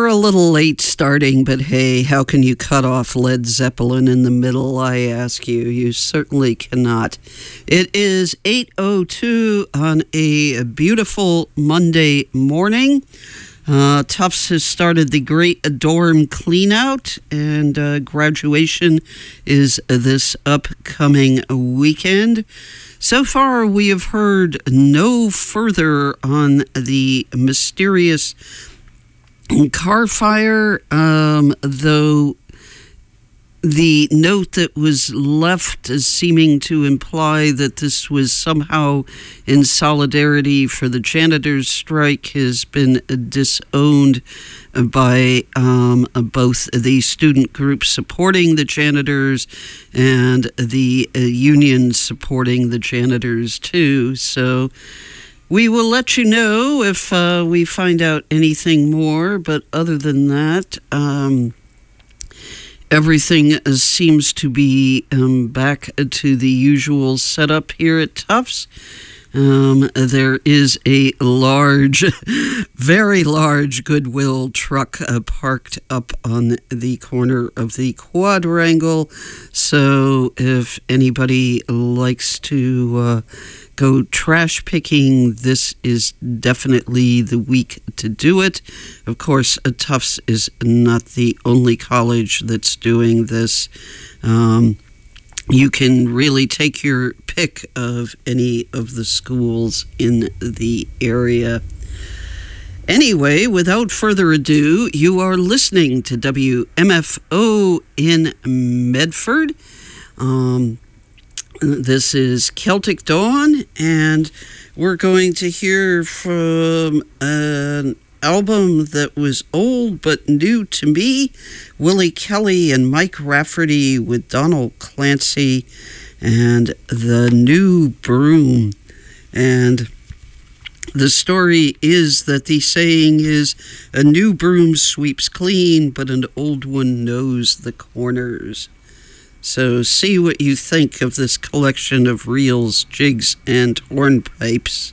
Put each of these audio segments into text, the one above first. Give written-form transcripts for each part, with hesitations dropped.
a little late starting, but hey, how can you cut off Led Zeppelin in the middle, I ask you? You certainly cannot. It is 8:02 on a beautiful Monday morning. Tufts has started the great dorm cleanout, and graduation is this upcoming weekend. So far, we have heard no further on the mysterious car fire, though the note that was left is seeming to imply that this was somehow in solidarity for the janitors' strike has been disowned by both the student groups supporting the janitors and the union supporting the janitors too. So we will let you know if we find out anything more, but other than that, everything seems to be back to the usual setup here at Tufts. There is a large, very large Goodwill truck parked up on the corner of the quadrangle. So if anybody likes to go trash picking, this is definitely the week to do it. Of course, Tufts is not the only college that's doing this. You can really take your pick of any of the schools in the area. Anyway, without further ado, you are listening to WMFO in Medford. This is Celtic Dawn, and we're going to hear from an album that was old but new to me, Willie Kelly and Mike Rafferty with Donald Clancy and The New Broom. And the story is that the saying is, a new broom sweeps clean, but an old one knows the corners. So see what you think of this collection of reels, jigs, and hornpipes.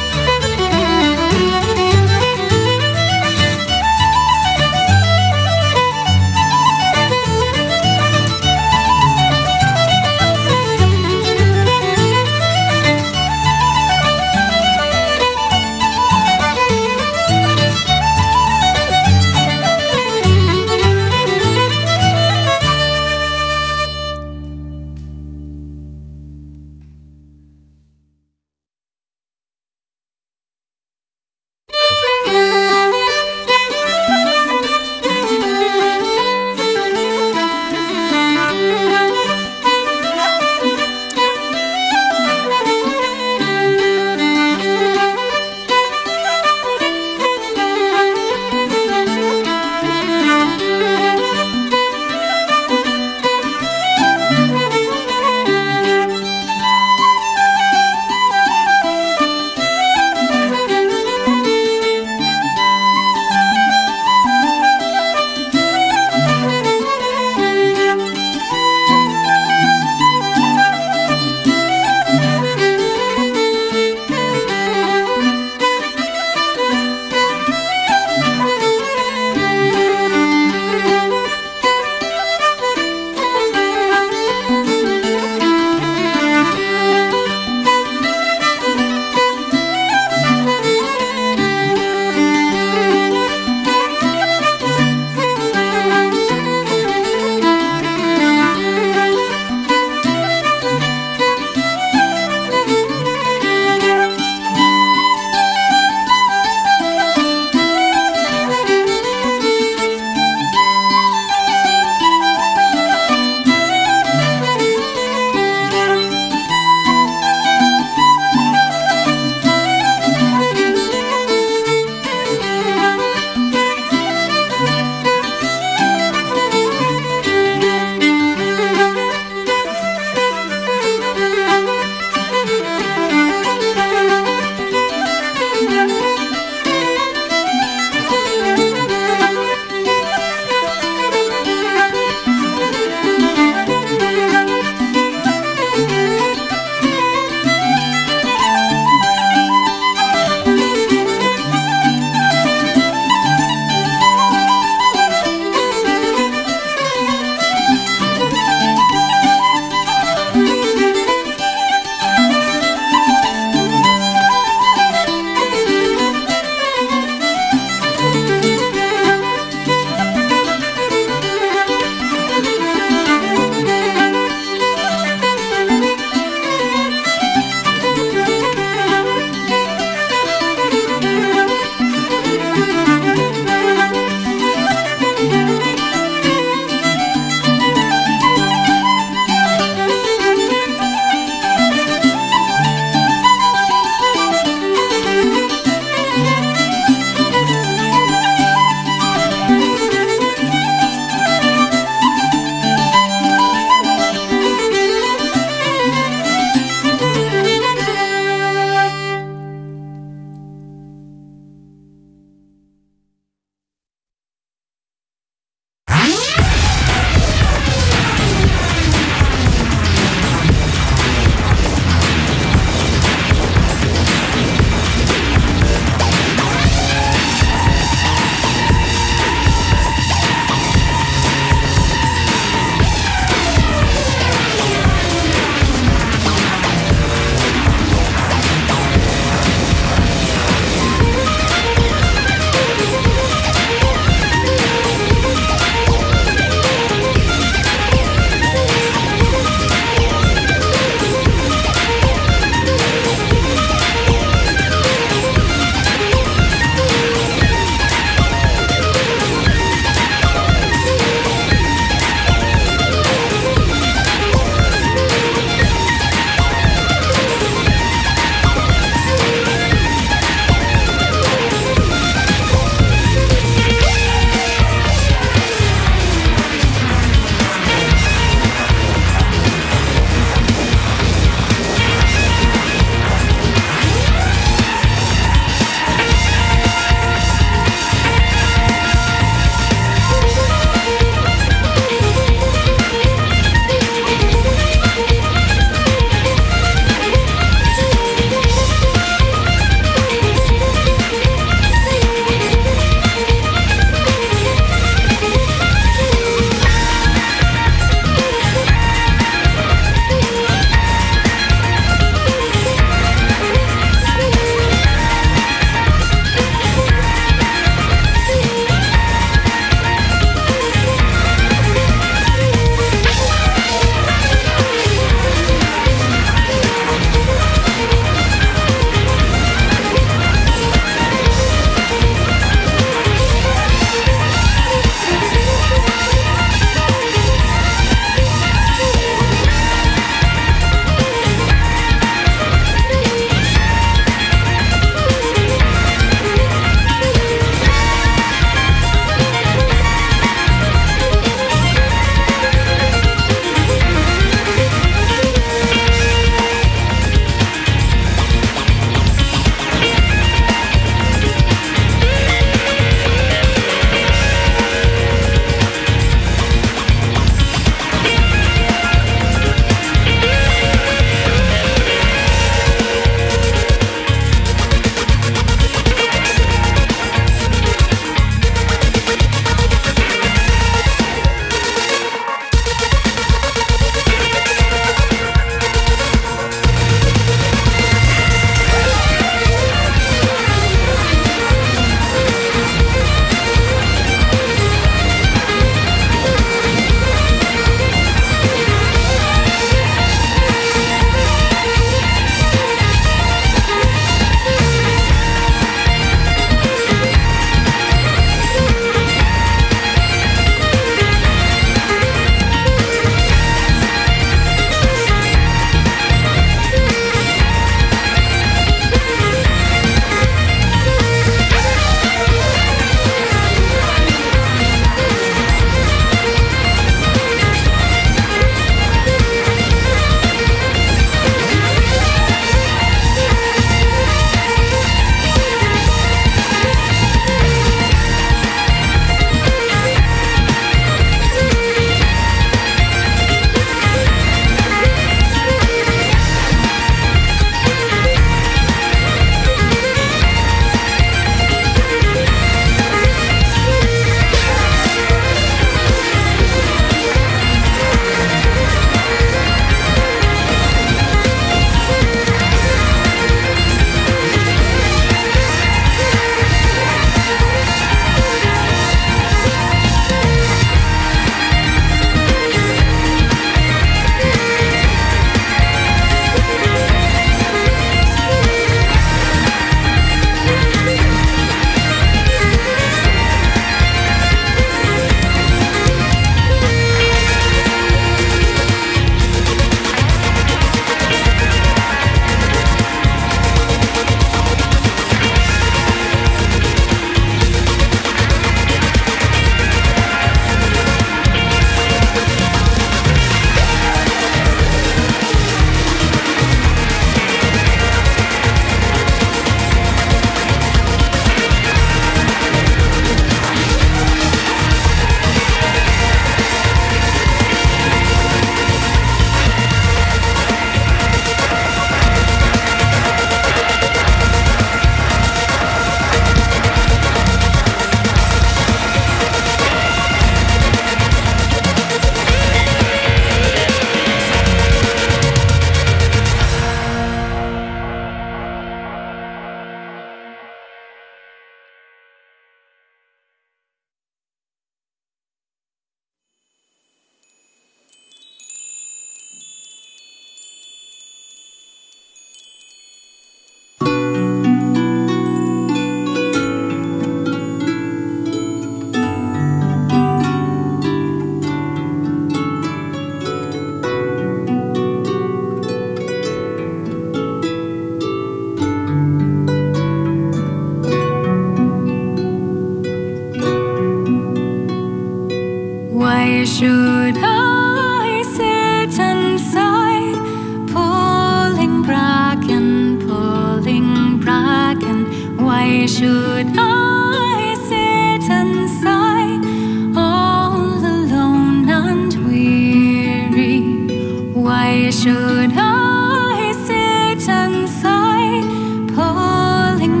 Why should I sit and sigh, all alone and weary? Why should I sit and sigh, pulling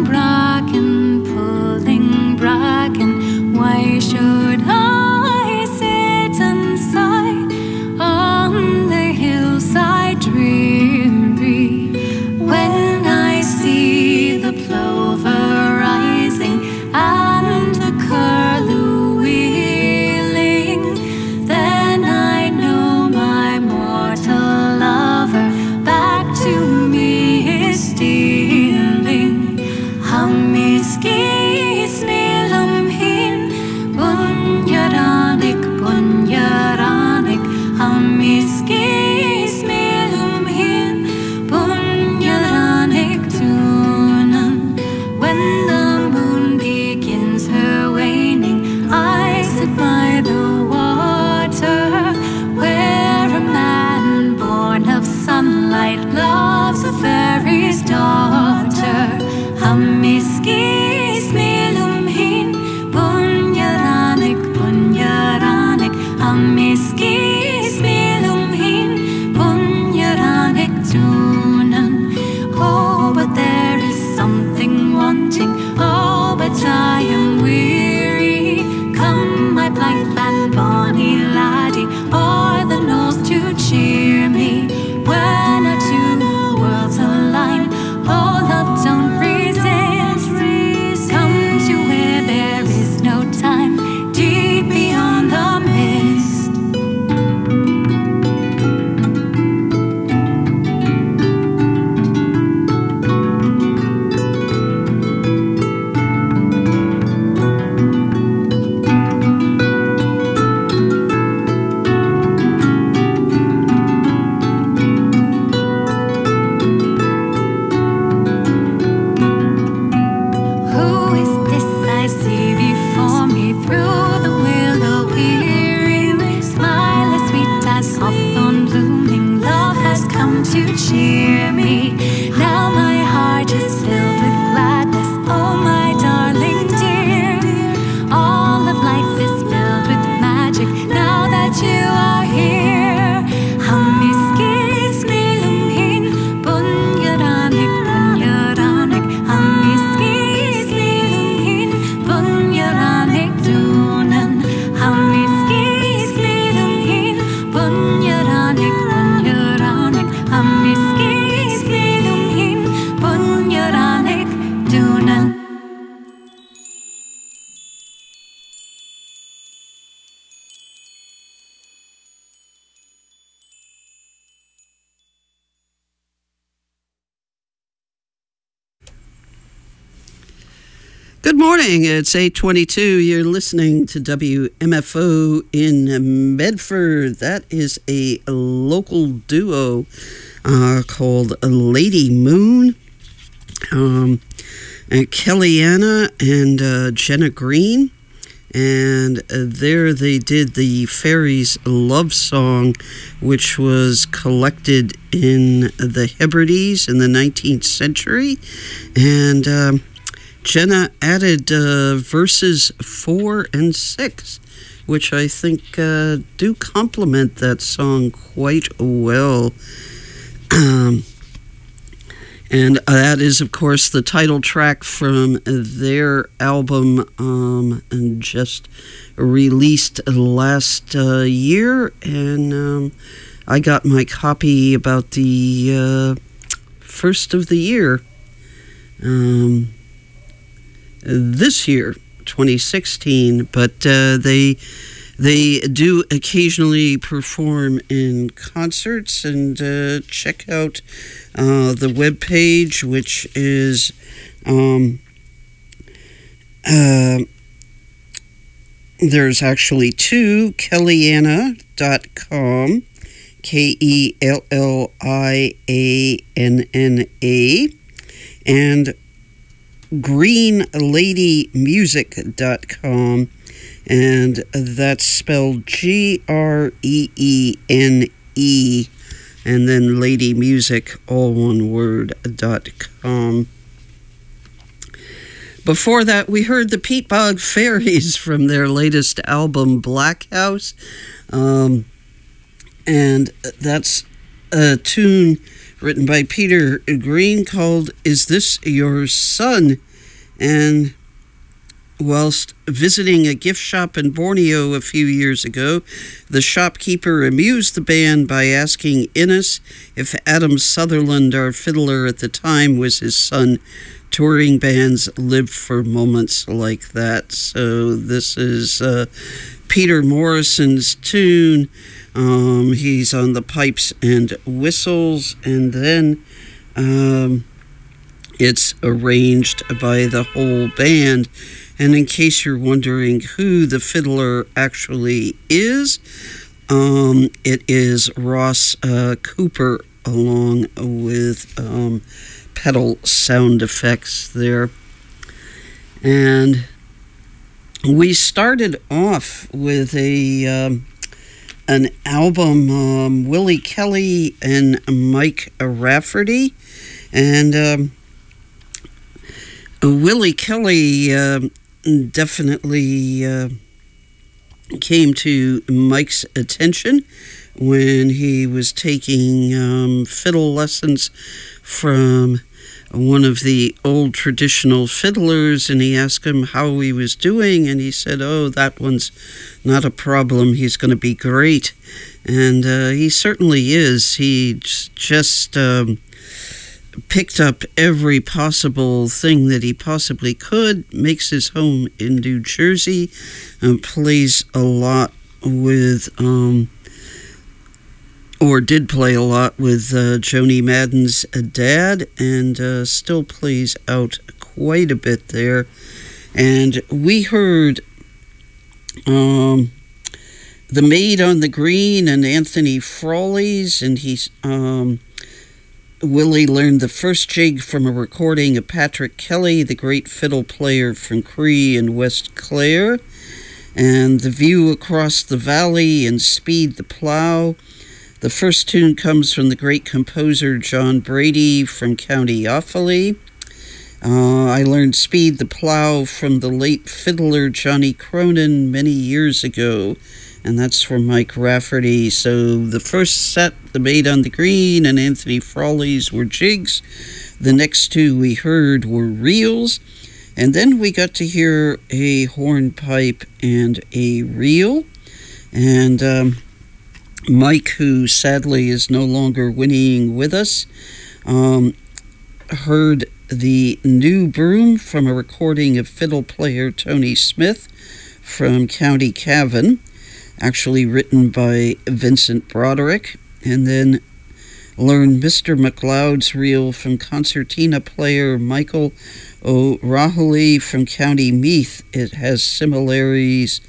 bracken? Why should I sit and sigh on the hillside dreary, when I see the plover rising and the curlew wheeling? Then I know my mortal lover back to me is stealing. Hummiskis nilumhin, bunyaranik, hummiskis nilumhin, bunyaranik tunan. When the moon begins her waning, I sit by the water, where a man born of sunlight loves a fairy's daughter. Hummiskis nilumhin, bunyaranik, hummiskis nilumhin, bunyaranik tunan. Oh, but there is something wanting, oh, but I am weary. Come, my black and bonny laddie, o'er the knolls to cheer me. When our two worlds align, oh, love, don't resist. Come to where there is no time, deep beyond the mist. Who is this I see before me through the willow weary? Smile as sweet as hawthorn blooming, love has come to cheer me. Now my heart is filled with gladness, oh my darling dear. All of life is filled with magic now that you are here. Hummiskis nilumhin, bunyaranik, hummiskis nilumhin, bunyaranik tunan. Hummiskis nilumhin, bunyaranik, hummiskis nilumhin, bunyaranik tunan. Good morning. It's 8:22. You're listening to WMFO in Medford. That is a local duo called Lady Moon. And Kellyanna and Jenna Green. And there they did the Fairies' Love Song, which was collected in the Hebrides in the 19th century. And Jenna added verses 4 and 6, which I think do complement that song quite well. And that is, of course, the title track from their album and just released last year. And I got my copy about the first of the year. This year, 2016, but they do occasionally perform in concerts, and check out the webpage, which is there's actually two, Kellyanna.com, KELLIANNA, and greenladymusic.com, and that's spelled GREENE, and then Lady Music, all one word, .com. Before that, we heard the Pete Bog Fairies from their latest album, Black House. And that's a tune written by Peter Green called Is This Your Son? And whilst visiting a gift shop in Borneo a few years ago, the shopkeeper amused the band by asking Innes if Adam Sutherland, our fiddler at the time, was his son. Touring bands live for moments like that. So this is Peter Morrison's tune. He's on the pipes and whistles, and then it's arranged by the whole band. And in case you're wondering who the fiddler actually is, it is Ross Cooper, along with pedal sound effects there. And we started off with an album, Willie Kelly and Mike Rafferty. And Willie Kelly definitely came to Mike's attention when he was taking fiddle lessons from one of the old traditional fiddlers, and he asked him how he was doing, and he said, oh, that one's not a problem, he's going to be great. And he certainly is. He just picked up every possible thing that he possibly could, makes his home in New Jersey, and plays a lot with or did play a lot with Joni Madden's dad, and still plays out quite a bit there. And we heard The Maid on the Green and Anthony Frawley's, and Willie learned the first jig from a recording of Patrick Kelly, the great fiddle player from Cree and West Clare, and The View Across the Valley and Speed the Plow. The first tune comes from the great composer John Brady from County Offaly. I learned Speed the Plow from the late fiddler Johnny Cronin many years ago, and that's from Mike Rafferty. So the first set, The Maid on the Green and Anthony Frawley's, were jigs. The next two we heard were reels, and then we got to hear a hornpipe and a reel. And Mike, who sadly is no longer whinnying with us, heard the New Broom from a recording of fiddle player Tony Smith from County Cavan, actually written by Vincent Broderick, and then learned Mr. McLeod's reel from concertina player Michael O'Rahilly from County Meath. It has similarities,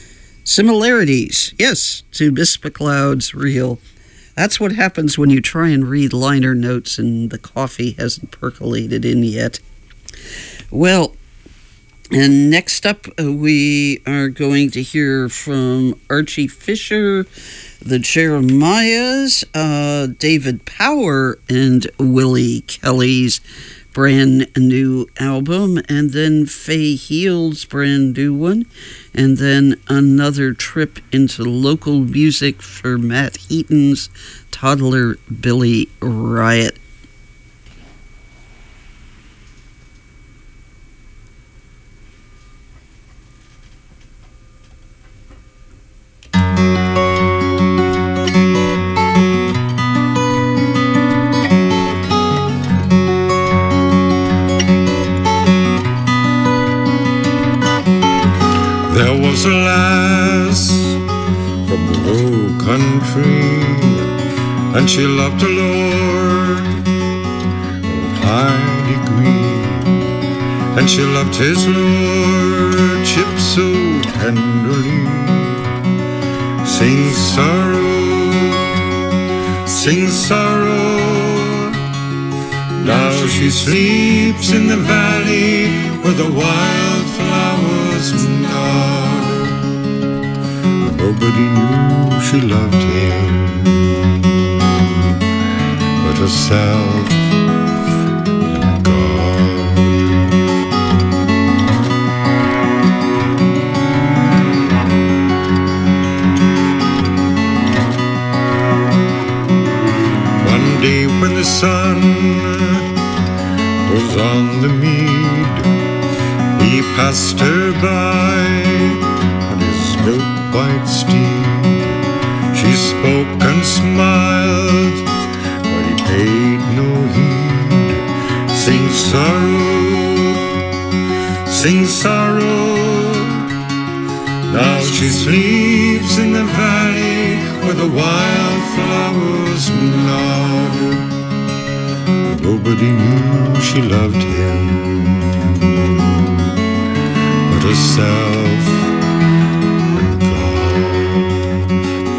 yes, to Miss McLeod's reel. That's what happens when you try and read liner notes and the coffee hasn't percolated in yet. Well, and next up we are going to hear from Archie Fisher, the Jeremiahs, David Power, and Willie Kelly's brand new album, and then Faye Heald's brand new one, and then another trip into local music for Matt Heaton's Toddler Billy Riot. There was a lass from the low country, and she loved the Lord of high degree, and she loved his lordship so tenderly. Sing sorrow, sing sorrow. Now she sleeps in the valley where the wildflowers nod. Nobody knew she loved him but herself and God. sun was on the mead, he passed her by on his milk-white steed. She spoke and smiled, but he paid no heed. Sing sorrow, sing sorrow. Now she sleeps in the valley where the wildflowers nod. Nobody knew she loved him but herself and God.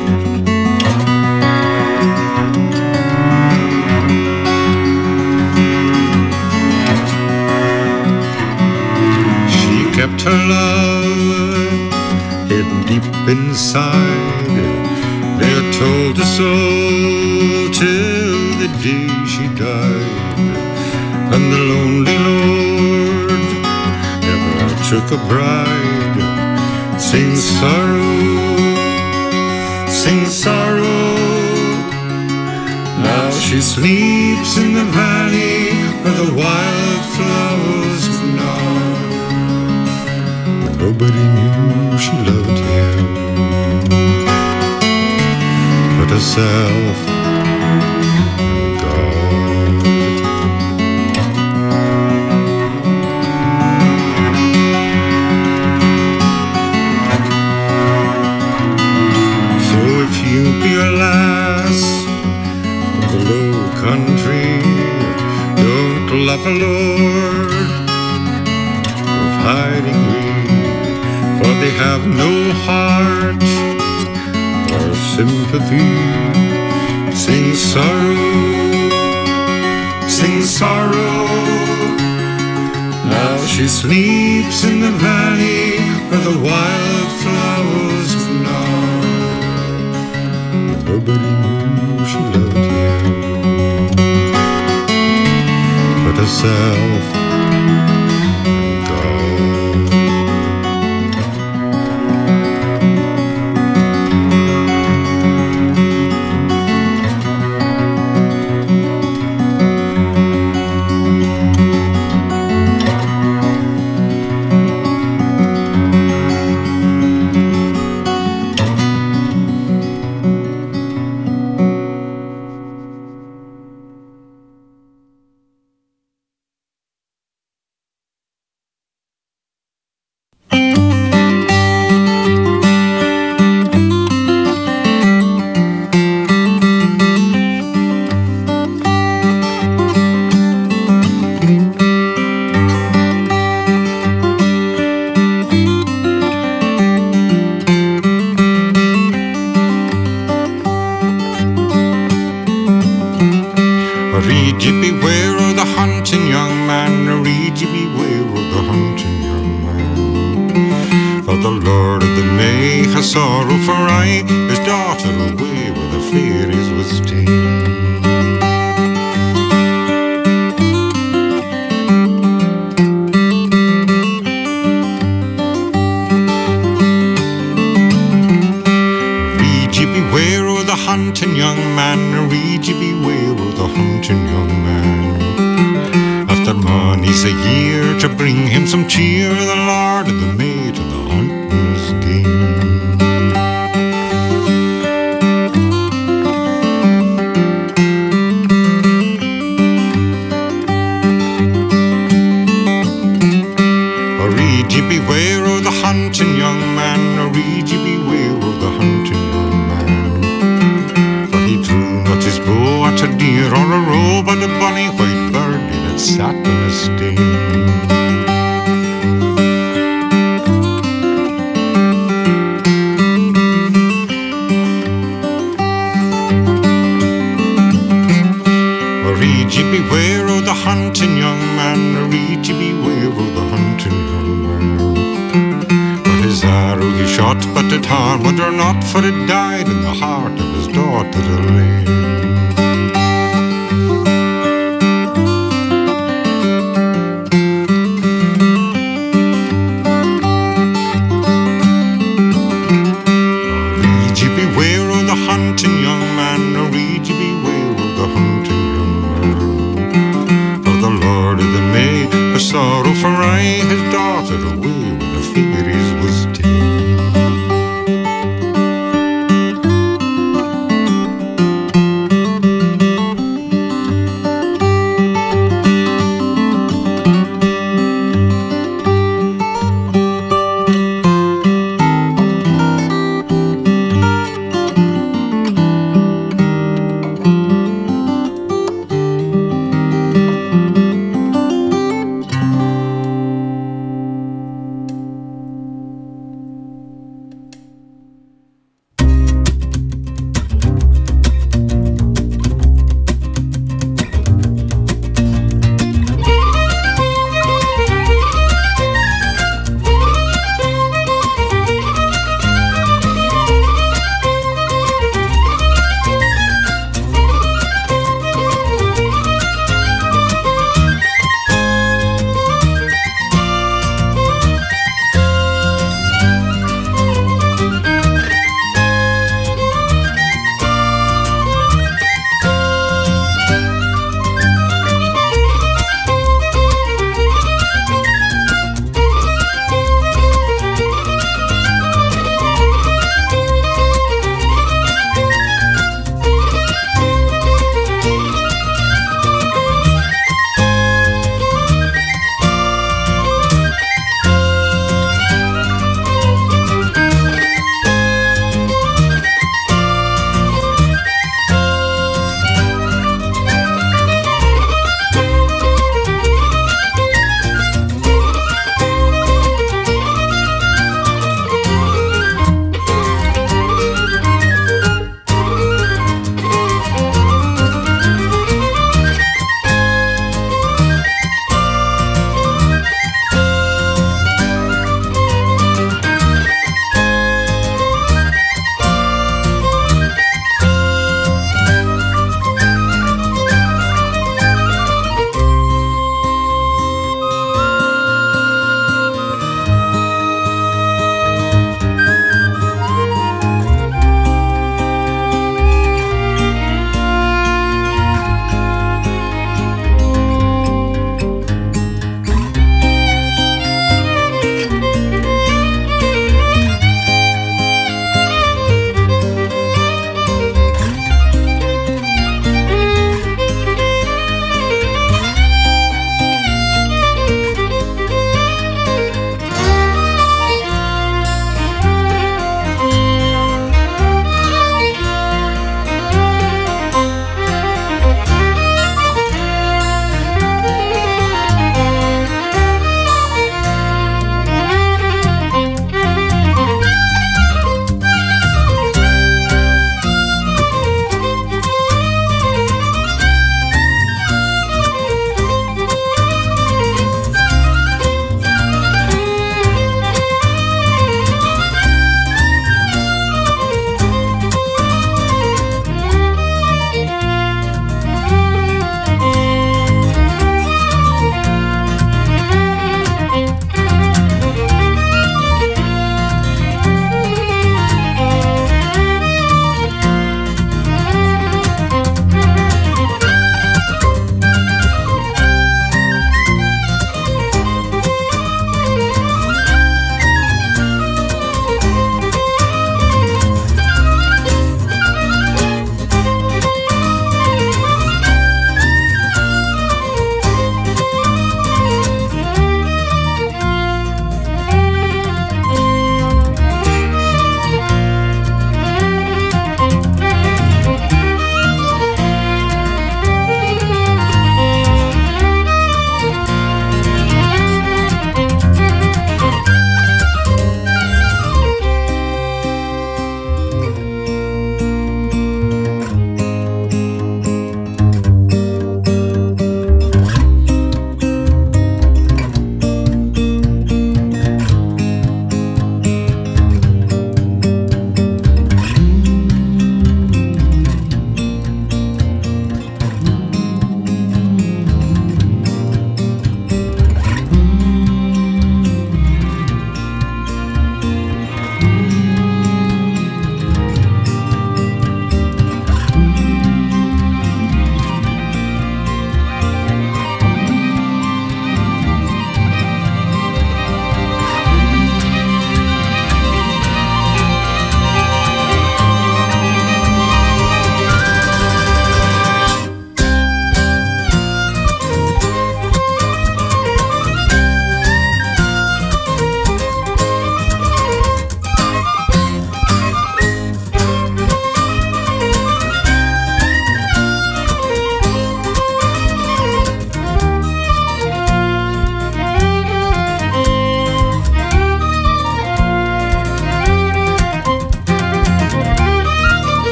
She kept her love hidden deep inside, they're told her so till the day she died. And the lonely Lord never took a bride. Sing sorrow, sing sorrow. Now she sleeps in the valley where the wildflowers nod. Nobody knew she loved him but herself and God. So if you be a lass from the low country, don't love a lord of high degree, for they have no heart or sympathy. Sing sorrow, sing sorrow. Now she sleeps in the valley where the wildflowers nod. Nobody knew she loved him but herself and God. Read ye beware of the hunting young man, read ye beware of the hunting young man. For the Lord of the May has sorrow for I, his daughter away where the fairies was ta'en. Read ye beware of the hunting young man, read ye beware of the hunting young man. After money's a year to bring him some cheer, the Lord of the May to the hunting's game. Read ye beware of the hunting young man, read ye beware of the hunting young man. For he drew not his bow at a deer or a roe, but a bonny white birdie that sat on a stane. Read ye beware of the hunting young man, read ye beware of the hunting young man. But his arrow he shot, but it harmed her not, for it died in the heart of his daughter Elaine. Read ye beware of the hunting young man, read ye beware of the hunting young man.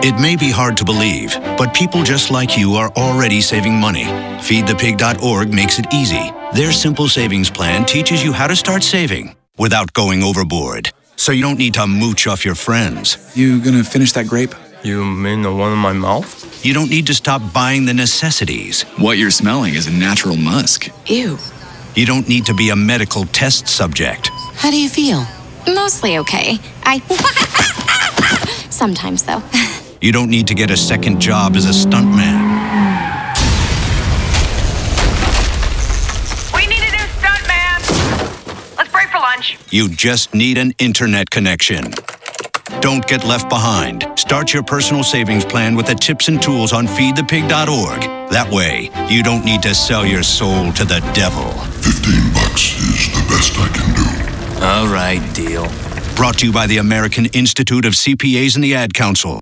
It may be hard to believe, but people just like you are already saving money. FeedThePig.org makes it easy. Their simple savings plan teaches you how to start saving without going overboard. So you don't need to mooch off your friends. You gonna finish that grape? You mean the one in my mouth? You don't need to stop buying the necessities. What you're smelling is a natural musk. Ew. You don't need to be a medical test subject. How do you feel? Mostly okay. Sometimes, though. You don't need to get a second job as a stuntman. We need a new stuntman. Let's break for lunch. You just need an internet connection. Don't get left behind. Start your personal savings plan with the tips and tools on feedthepig.org. That way, you don't need to sell your soul to the devil. $15 is the best I can do. All right, deal. Brought to you by the American Institute of CPAs and the Ad Council.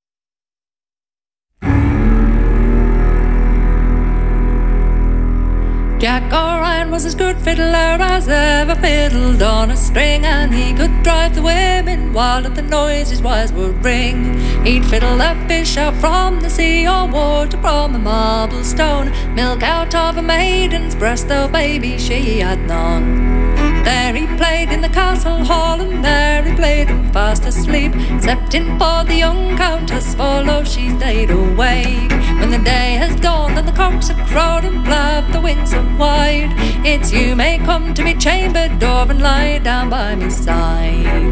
Jack O'Ryan was as good fiddler as ever fiddled on a string, and he could drive the women wild at the noise his wires would ring. He'd fiddle a fish out from the sea, or water from a marble stone, milk out of a maiden's breast, though baby she had none. There he played in the castle hall, and there he played him fast asleep, excepting for the young countess, for lo she stayed awake. When the day has dawned and the cocks have crowed and flapped the wings so wide, it's you may come to me chamber door and lie down by me side.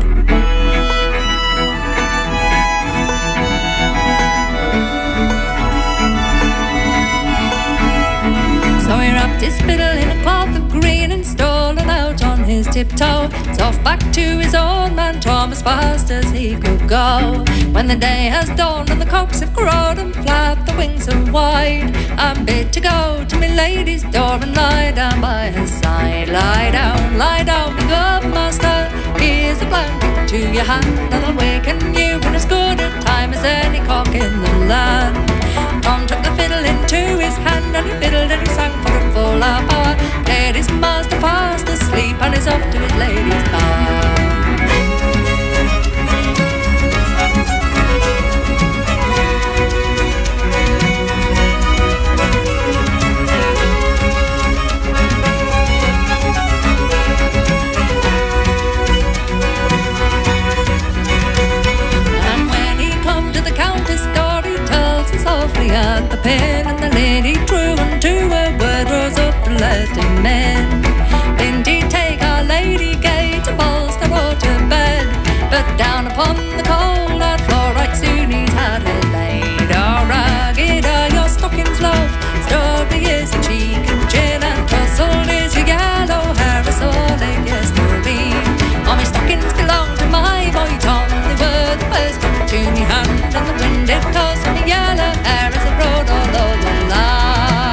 So he wrapped his fiddle in a cloth of green and stole it out on his tiptoe. It's off back to his own man Tom as fast as he could go. When the day has dawned and the cocks have crowed and flapped the wings so wide, I'm bid to go to me lady's door and lie down by her side. Lie down, me good master, here's a blanket to your hand, and I'll waken you in as good a time as any cock in the land. Tom took the fiddle into his hand, and he fiddled and he sang for a full half hour. Laid his master fast asleep, and he's off to his lady's bower. At the pen, and the lady drew unto a word, rose up and let him in. Didn't he take our lady gay to bolster or to bed, but down upon the cold hard floor right soon he's had her laid. Oh, ragged are your stockings, love, stubby is your cheek and chin, and tousled is your yellow hair as all late yesterday. All my stockings belong to my boy Tom, they were the first come to me hand, and the wind it tossed me yellow hair as it rode all over the land.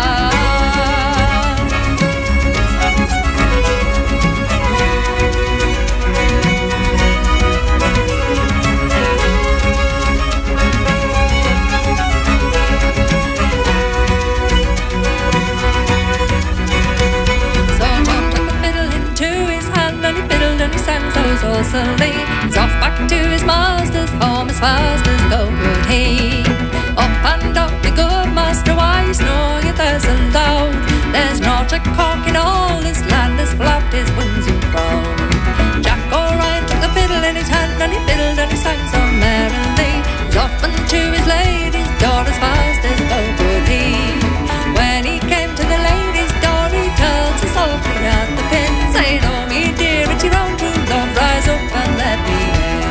So Tom took the fiddle into his hand, and he fiddled and he sang so saucily. He's off back to his master's home as fast as go could he. Up and up the good master, why snore you there's a loud? There's not a cock in all this land has flapped his wings and flown. Jack O'Ryan took the fiddle in his hand, and he fiddled and he sang so merrily. He's off unto his lady's door as fast as go could he. When he came to the lady's door, he tells her softly at the pin, say, "Oh, me dear, it's your own true love, rise up and let me in."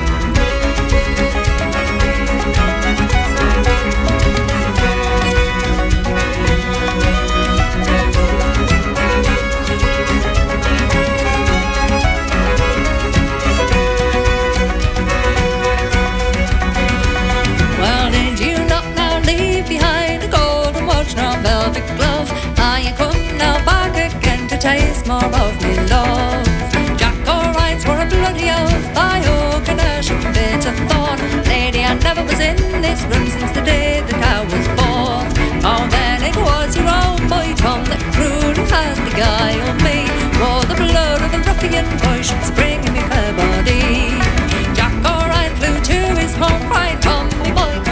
Well, did you not now leave behind a golden watch nor velvet glove? Are you come now back again to taste more of me love? Jack O'Ryan swore a bloody oath by oak and ash and bit of thorn. Lady, I never was in this room since the day that I was born. Oh, then it was your own boy Tom that cruelly had beguiled me. For the blood of the ruffian boy should spring in me fair body. Jack O'Ryan flew to his home, cried Tom, me boy,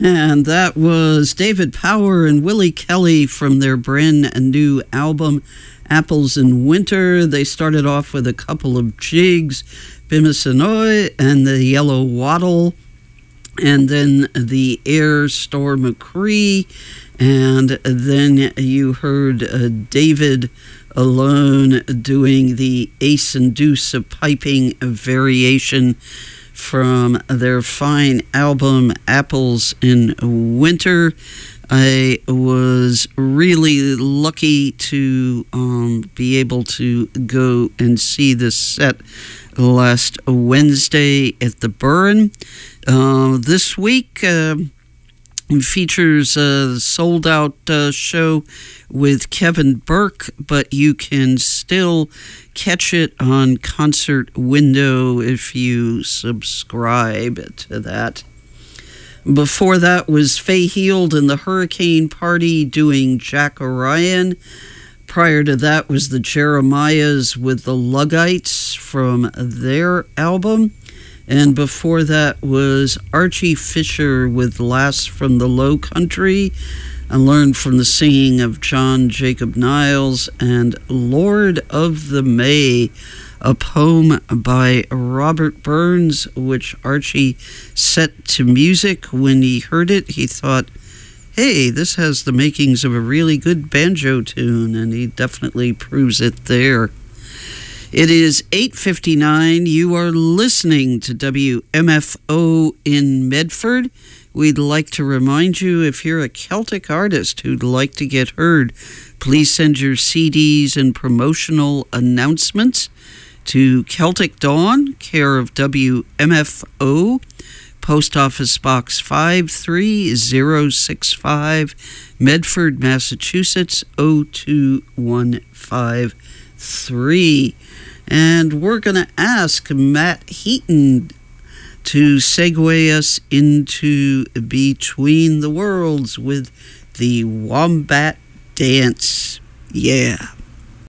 And that was David Power and Willie Kelly from their brand new album, Apples in Winter. They started off with a couple of jigs, Bimisanoy and the Yellow Waddle, and then the Air Store McCree, and then you heard David Alone doing the Ace and Deuce, a piping variation from their fine album, Apples in Winter. I was really lucky to be able to go and see this set last Wednesday at the Burren. This week features a sold-out show with Kevin Burke, but you can still catch it on Concert Window if you subscribe to that. Before that was Faye Heald and the Hurricane Party doing Jack Orion. Prior to that was the Jeremiahs with the Luggites from their album. And before that was Archie Fisher with Lass from the Low Country. I learned from the singing of John Jacob Niles and Lord of the May, a poem by Robert Burns, which Archie set to music. When he heard it, he thought, hey, this has the makings of a really good banjo tune, and he definitely proves it there. It is 8:59. You are listening to WMFO in Medford. We'd like to remind you, if you're a Celtic artist who'd like to get heard, please send your CDs and promotional announcements to Celtic Dawn, care of WMFO, Post Office Box 53065, Medford, Massachusetts, 02153. And we're going to ask Matt Heaton to segue us into Between the Worlds with the Wombat Dance. Yeah.